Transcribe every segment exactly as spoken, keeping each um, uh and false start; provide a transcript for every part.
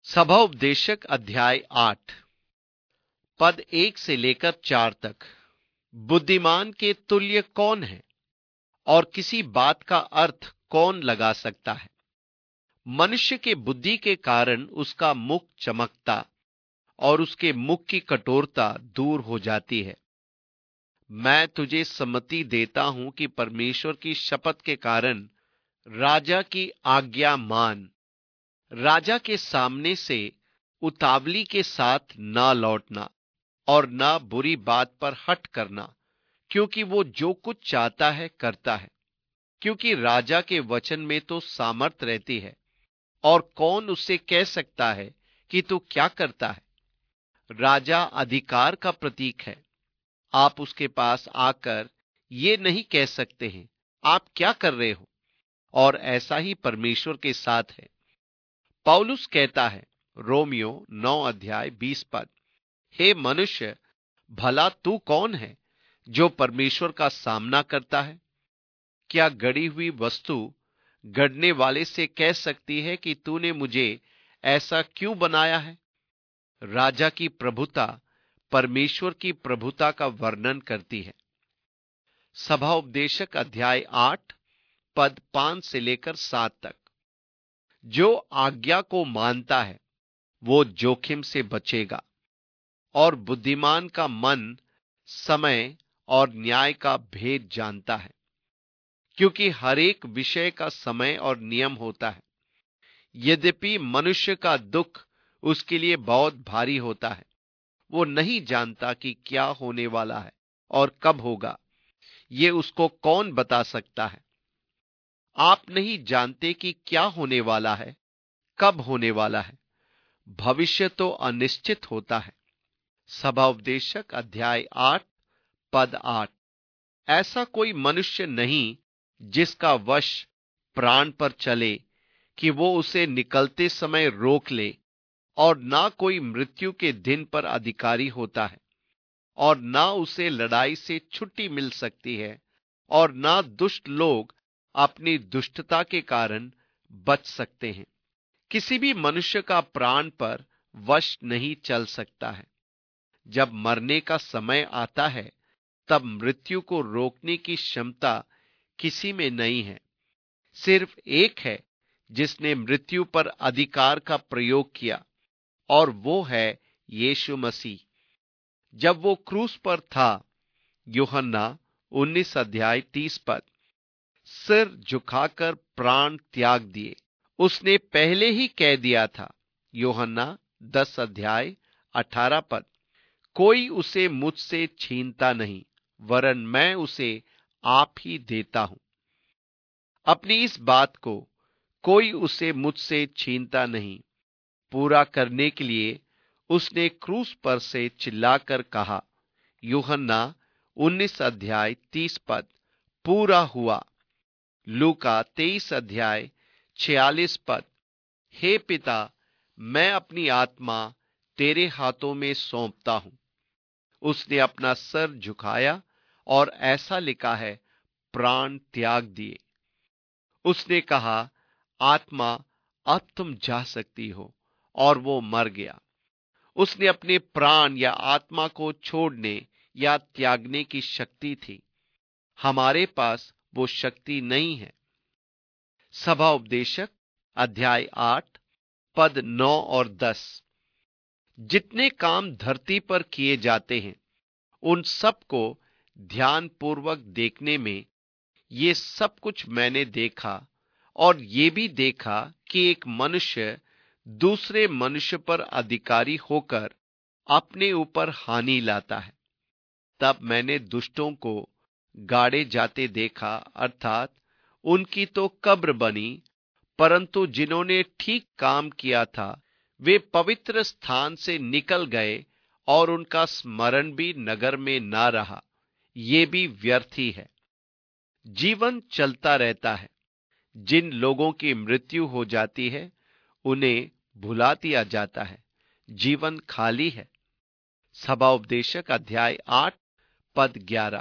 सभा उपदेशक अध्याय आठ पद एक से लेकर चार तक। बुद्धिमान के तुल्य कौन है और किसी बात का अर्थ कौन लगा सकता है? मनुष्य के बुद्धि के कारण उसका मुख चमकता और उसके मुख की कठोरता दूर हो जाती है। मैं तुझे सम्मति देता हूं कि परमेश्वर की शपथ के कारण राजा की आज्ञा मान। राजा के सामने से उतावली के साथ ना लौटना और ना बुरी बात पर हट करना, क्योंकि वो जो कुछ चाहता है करता है। क्योंकि राजा के वचन में तो सामर्थ रहती है, और कौन उससे कह सकता है कि तू क्या करता है? राजा अधिकार का प्रतीक है। आप उसके पास आकर ये नहीं कह सकते हैं आप क्या कर रहे हो, और ऐसा ही परमेश्वर के साथ है। पौलुस कहता है, रोमियो नौ अध्याय बीस पद, हे मनुष्य, भला तू कौन है जो परमेश्वर का सामना करता है? क्या गढ़ी हुई वस्तु गढ़ने वाले से कह सकती है कि तूने मुझे ऐसा क्यों बनाया है? राजा की प्रभुता परमेश्वर की प्रभुता का वर्णन करती है। सभा उपदेशक अध्याय आठ पद पांच से लेकर सात तक। जो आज्ञा को मानता है वो जोखिम से बचेगा, और बुद्धिमान का मन समय और न्याय का भेद जानता है। क्योंकि हर एक विषय का समय और नियम होता है। यद्यपि मनुष्य का दुख उसके लिए बहुत भारी होता है, वो नहीं जानता कि क्या होने वाला है और कब होगा। ये उसको कौन बता सकता है? आप नहीं जानते कि क्या होने वाला है, कब होने वाला है। भविष्य तो अनिश्चित होता है। सभा उपदेशक अध्याय आठ पद आठ। ऐसा कोई मनुष्य नहीं जिसका वश प्राण पर चले कि वो उसे निकलते समय रोक ले, और ना कोई मृत्यु के दिन पर अधिकारी होता है, और ना उसे लड़ाई से छुट्टी मिल सकती है, और ना दुष्ट लोग अपनी दुष्टता के कारण बच सकते हैं। किसी भी मनुष्य का प्राण पर वश नहीं चल सकता है। जब मरने का समय आता है तब मृत्यु को रोकने की क्षमता किसी में नहीं है। सिर्फ एक है जिसने मृत्यु पर अधिकार का प्रयोग किया, और वो है यीशु मसीह। जब वो क्रूस पर था, यूहन्ना उन्नीस अध्याय तीस पद, सिर झुकाकर प्राण त्याग दिए। उसने पहले ही कह दिया था, यूहन्ना दस अध्याय अठारह पद, कोई उसे मुझसे छीनता नहीं, वरन मैं उसे आप ही देता हूं। अपनी इस बात को कोई उसे मुझसे छीनता नहीं पूरा करने के लिए उसने क्रूस पर से चिल्लाकर कहा, यूहन्ना उन्नीस अध्याय तीस पद, पूरा हुआ। लूका तेईस अध्याय छियालीस पद, हे पिता, मैं अपनी आत्मा तेरे हाथों में सौंपता हूं। उसने अपना सर झुकाया और ऐसा लिखा है, प्राण त्याग दिए। उसने कहा, आत्मा अब तुम जा सकती हो, और वो मर गया। उसने अपने प्राण या आत्मा को छोड़ने या त्यागने की शक्ति थी। हमारे पास वो शक्ति नहीं है। सभा उपदेशक अध्याय आठ पद नौ और दस। जितने काम धरती पर किए जाते हैं उन सब को ध्यान पूर्वक देखने में ये सब कुछ मैंने देखा, और ये भी देखा कि एक मनुष्य दूसरे मनुष्य पर अधिकारी होकर अपने ऊपर हानि लाता है। तब मैंने दुष्टों को गाड़े जाते देखा, अर्थात उनकी तो कब्र बनी, परंतु जिन्होंने ठीक काम किया था वे पवित्र स्थान से निकल गए, और उनका स्मरण भी नगर में ना रहा। ये भी व्यर्थ ही है। जीवन चलता रहता है। जिन लोगों की मृत्यु हो जाती है उन्हें भुला दिया जाता है। जीवन खाली है। सभा उपदेशक अध्याय आठ पद ग्यारह।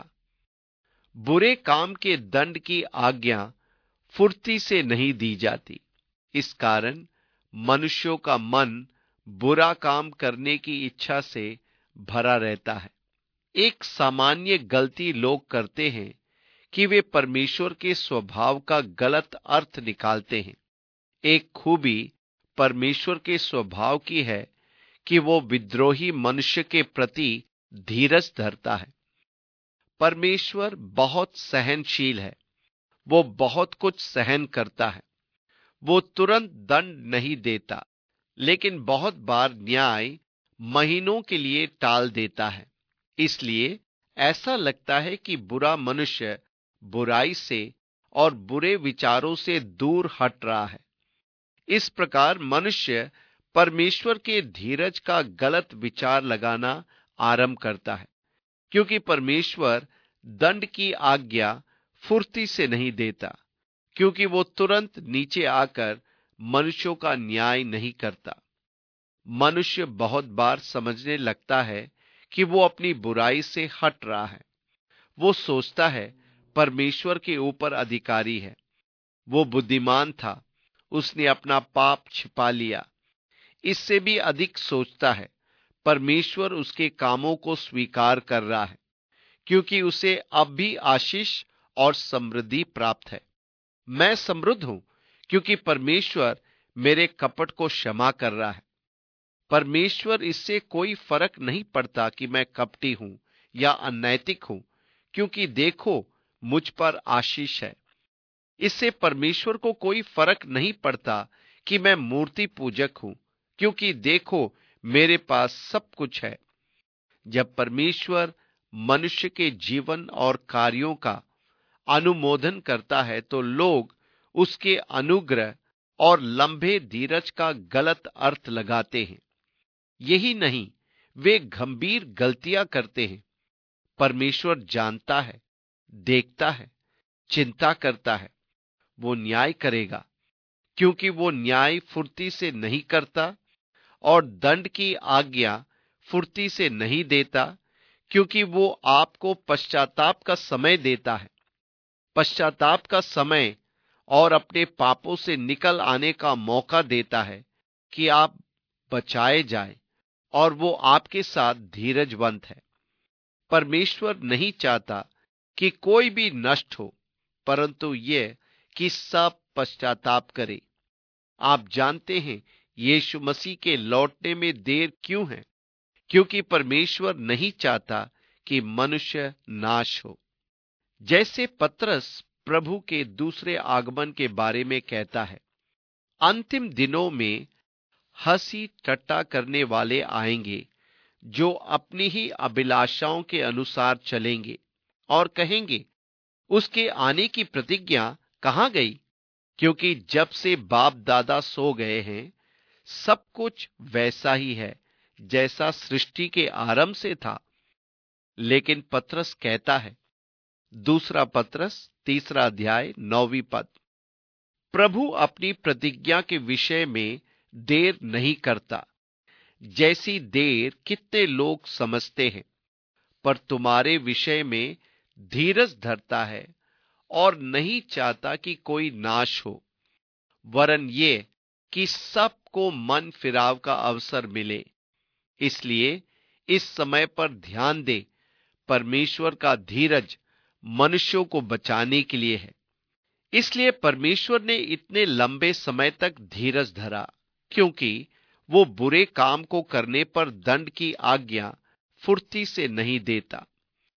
बुरे काम के दंड की आज्ञा फुर्ती से नहीं दी जाती। इस कारण मनुष्यों का मन बुरा काम करने की इच्छा से भरा रहता है। एक सामान्य गलती लोग करते हैं कि वे परमेश्वर के स्वभाव का गलत अर्थ निकालते हैं। एक खूबी परमेश्वर के स्वभाव की है कि वो विद्रोही मनुष्य के प्रति धीरज धरता है। परमेश्वर बहुत सहनशील है। वो बहुत कुछ सहन करता है। वो तुरंत दंड नहीं देता, लेकिन बहुत बार न्याय महीनों के लिए टाल देता है। इसलिए ऐसा लगता है कि बुरा मनुष्य बुराई से और बुरे विचारों से दूर हट रहा है। इस प्रकार मनुष्य परमेश्वर के धीरज का गलत विचार लगाना आरंभ करता है, क्योंकि परमेश्वर दंड की आज्ञा फुर्ती से नहीं देता, क्योंकि वो तुरंत नीचे आकर मनुष्यों का न्याय नहीं करता। मनुष्य बहुत बार समझने लगता है कि वो अपनी बुराई से हट रहा है। वो सोचता है परमेश्वर के ऊपर अधिकारी है। वो बुद्धिमान था, उसने अपना पाप छिपा लिया। इससे भी अधिक सोचता है परमेश्वर उसके कामों को स्वीकार कर रहा है, क्योंकि उसे अब भी आशीष और समृद्धि प्राप्त है। मैं समृद्ध हूं क्योंकि परमेश्वर मेरे कपट को क्षमा कर रहा है। परमेश्वर इससे कोई फर्क नहीं पड़ता कि मैं कपटी हूं या अनैतिक हूं, क्योंकि देखो मुझ पर आशीष है। इससे परमेश्वर को कोई फर्क नहीं पड़ता कि मैं मूर्ति पूजक हूं, क्योंकि देखो मेरे पास सब कुछ है। जब परमेश्वर मनुष्य के जीवन और कार्यों का अनुमोदन करता है तो लोग उसके अनुग्रह और लंबे धीरज का गलत अर्थ लगाते हैं। यही नहीं, वे गंभीर गलतियां करते हैं। परमेश्वर जानता है, देखता है, चिंता करता है। वो न्याय करेगा, क्योंकि वो न्याय फुर्ती से नहीं करता, और दंड की आज्ञा फुर्ती से नहीं देता, क्योंकि वो आपको पश्चाताप का समय देता है। पश्चाताप का समय और अपने पापों से निकल आने का मौका देता है कि आप बचाए जाएं, और वो आपके साथ धीरजवंत है। परमेश्वर नहीं चाहता कि कोई भी नष्ट हो, परंतु ये कि सब पश्चाताप करे। आप जानते हैं यीशु मसीह के लौटने में देर क्यों है? क्योंकि परमेश्वर नहीं चाहता कि मनुष्य नाश हो। जैसे पतरस प्रभु के दूसरे आगमन के बारे में कहता है, अंतिम दिनों में हंसी ठट्टा करने वाले आएंगे, जो अपनी ही अभिलाषाओं के अनुसार चलेंगे और कहेंगे, उसके आने की प्रतिज्ञा कहां गई? क्योंकि जब से बाप दादा सो गए हैं, सब कुछ वैसा ही है जैसा सृष्टि के आरंभ से था। लेकिन पतरस कहता है, दूसरा पतरस तीसरा अध्याय नौवीं पद, प्रभु अपनी प्रतिज्ञा के विषय में देर नहीं करता, जैसी देर कितने लोग समझते हैं, पर तुम्हारे विषय में धीरज धरता है और नहीं चाहता कि कोई नाश हो, वरन ये कि सबको मन फिराव का अवसर मिले। इसलिए इस समय पर ध्यान दे, परमेश्वर का धीरज मनुष्यों को बचाने के लिए है। इसलिए परमेश्वर ने इतने लंबे समय तक धीरज धरा, क्योंकि वो बुरे काम को करने पर दंड की आज्ञा फुर्ती से नहीं देता।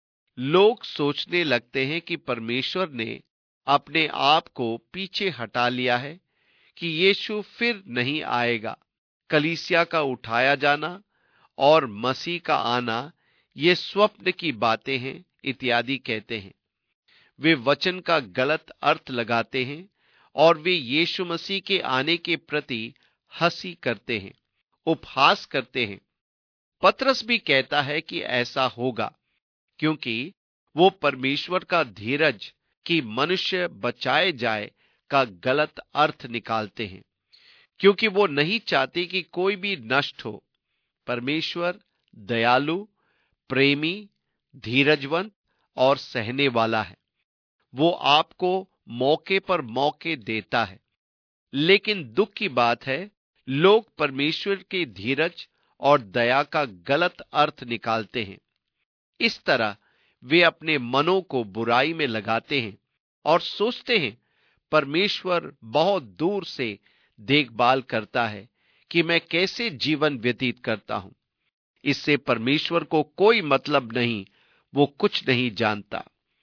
लोग सोचने लगते हैं कि परमेश्वर ने अपने आप को पीछे हटा लिया है, कि यीशु फिर नहीं आएगा। कलीसिया का उठाया जाना और मसीह का आना ये स्वप्न की बातें हैं इत्यादि कहते हैं। वे वचन का गलत अर्थ लगाते हैं और वे यीशु मसीह के आने के प्रति हंसी करते हैं, उपहास करते हैं। पतरस भी कहता है कि ऐसा होगा, क्योंकि वो परमेश्वर का धीरज कि मनुष्य बचाए जाए का गलत अर्थ निकालते हैं, क्योंकि वो नहीं चाहते कि कोई भी नष्ट हो। परमेश्वर दयालु, प्रेमी, धीरजवंत और सहने वाला है। वो आपको मौके पर मौके देता है। लेकिन दुख की बात है, लोग परमेश्वर के धीरज और दया का गलत अर्थ निकालते हैं। इस तरह वे अपने मनों को बुराई में लगाते हैं और सोचते हैं परमेश्वर बहुत दूर से देखभाल करता है कि मैं कैसे जीवन व्यतीत करता हूं। इससे परमेश्वर को कोई मतलब नहीं, वो कुछ नहीं जानता।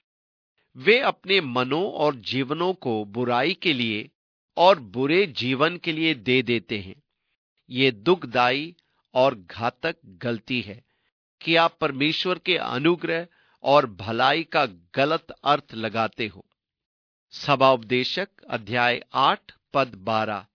वे अपने मनों और जीवनों को बुराई के लिए और बुरे जीवन के लिए दे देते हैं। ये दुखदाई और घातक गलती है कि आप परमेश्वर के अनुग्रह और भलाई का गलत अर्थ लगाते हो। सभाउपदेशक अध्याय आठ पद बारह।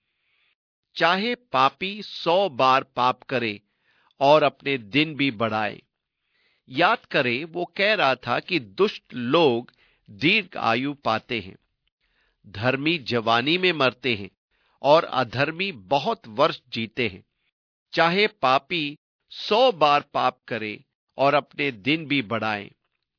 चाहे पापी सौ बार पाप करे और अपने दिन भी बढ़ाए। याद करें, वो कह रहा था कि दुष्ट लोग दीर्घ आयु पाते हैं, धर्मी जवानी में मरते हैं और अधर्मी बहुत वर्ष जीते हैं। चाहे पापी सौ बार पाप करे और अपने दिन भी बढ़ाए।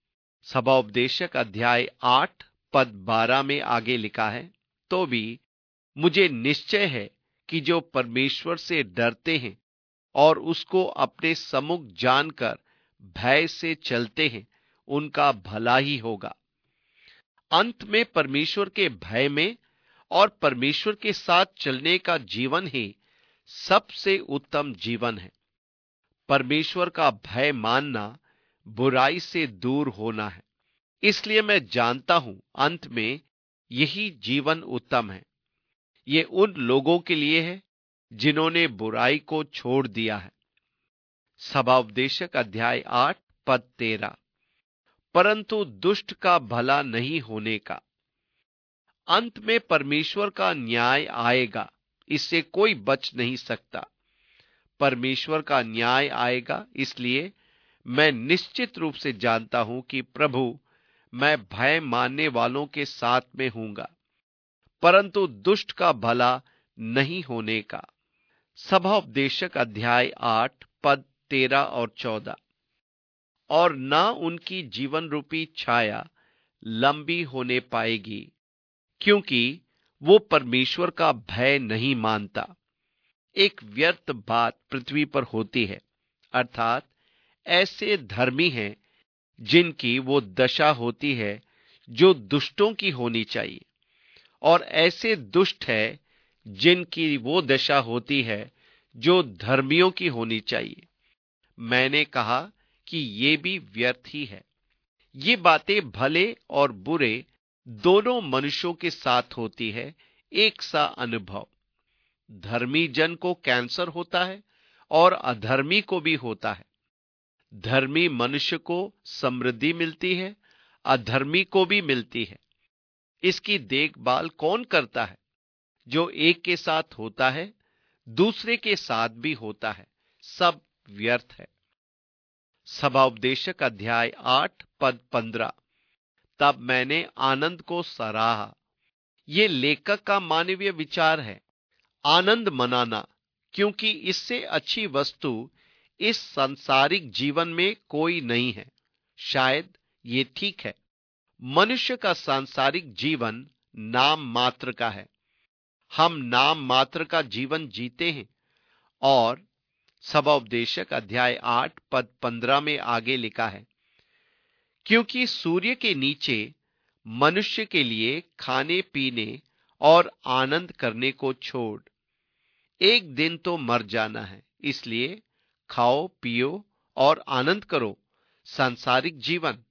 सभाउपदेशक अध्याय आठ पद बारह में आगे लिखा है, तो भी मुझे निश्चय है कि जो परमेश्वर से डरते हैं और उसको अपने सम्मुख जानकर भय से चलते हैं, उनका भला ही होगा। अंत में परमेश्वर के भय में और परमेश्वर के साथ चलने का जीवन ही सबसे उत्तम जीवन है। परमेश्वर का भय मानना बुराई से दूर होना है। इसलिए मैं जानता हूं अंत में यही जीवन उत्तम है। ये उन लोगों के लिए है जिन्होंने बुराई को छोड़ दिया है। सभाउपदेशक अध्याय आठ पद तेरह। परंतु दुष्ट का भला नहीं होने का। अंत में परमेश्वर का न्याय आएगा, इससे कोई बच नहीं सकता। परमेश्वर का न्याय आएगा, इसलिए मैं निश्चित रूप से जानता हूं कि प्रभु, मैं भय मानने वालों के साथ में हूंगा, परंतु दुष्ट का भला नहीं होने का। सभाउपदेशक अध्याय आठ पद तेरह और चौदह। और ना उनकी जीवन रूपी छाया लंबी होने पाएगी, क्योंकि वो परमेश्वर का भय नहीं मानता। एक व्यर्थ बात पृथ्वी पर होती है, अर्थात ऐसे धर्मी हैं जिनकी वो दशा होती है जो दुष्टों की होनी चाहिए, और ऐसे दुष्ट है जिनकी वो दशा होती है जो धर्मियों की होनी चाहिए। मैंने कहा कि ये भी व्यर्थ ही है। ये बातें भले और बुरे दोनों मनुष्यों के साथ होती है, एक सा अनुभव। धर्मी जन को कैंसर होता है और अधर्मी को भी होता है। धर्मी मनुष्य को समृद्धि मिलती है, अधर्मी को भी मिलती है। इसकी देखभाल कौन करता है? जो एक के साथ होता है, दूसरे के साथ भी होता है। सब व्यर्थ है। सभाउपदेशक अध्याय आठ पद पंद्रह। तब मैंने आनंद को सराहा। ये लेखक का मानवीय विचार है, आनंद मनाना, क्योंकि इससे अच्छी वस्तु इस सांसारिक जीवन में कोई नहीं है। शायद ये ठीक है। मनुष्य का सांसारिक जीवन नाम मात्र का है। हम नाम मात्र का जीवन जीते हैं। और सभाउपदेशक अध्याय आठ पद पंद्रह में आगे लिखा है, क्योंकि सूर्य के नीचे मनुष्य के लिए खाने पीने और आनंद करने को छोड़ एक दिन तो मर जाना है। इसलिए खाओ पियो और आनंद करो। सांसारिक जीवन।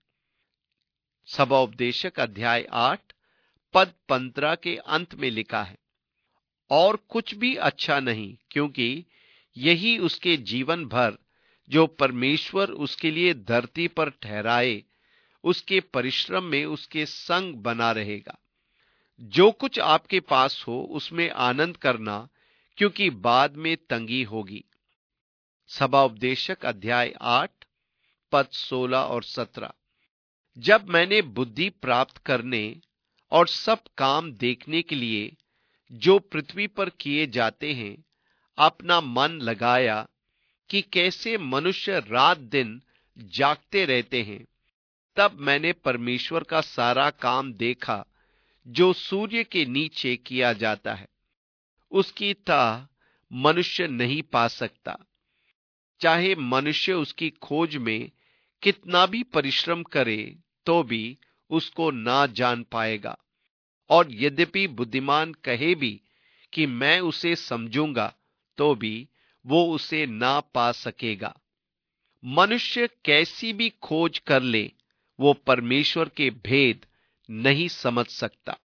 सभाउपदेशक अध्याय आठ पद पंद्रह के अंत में लिखा है, और कुछ भी अच्छा नहीं, क्योंकि यही उसके जीवन भर जो परमेश्वर उसके लिए धरती पर ठहराए, उसके परिश्रम में उसके संग बना रहेगा। जो कुछ आपके पास हो उसमें आनंद करना, क्योंकि बाद में तंगी होगी। सभाउपदेशक अध्याय आठ पद सोलह और सत्रह। जब मैंने बुद्धि प्राप्त करने और सब काम देखने के लिए जो पृथ्वी पर किए जाते हैं अपना मन लगाया कि कैसे मनुष्य रात दिन जागते रहते हैं, तब मैंने परमेश्वर का सारा काम देखा जो सूर्य के नीचे किया जाता है। उसकी ताह मनुष्य नहीं पा सकता। चाहे मनुष्य उसकी खोज में कितना भी परिश्रम करे तो भी उसको ना जान पाएगा। और यद्यपि बुद्धिमान कहे भी कि मैं उसे समझूंगा तो भी वो उसे ना पा सकेगा। मनुष्य कैसी भी खोज कर ले, वो परमेश्वर के भेद नहीं समझ सकता।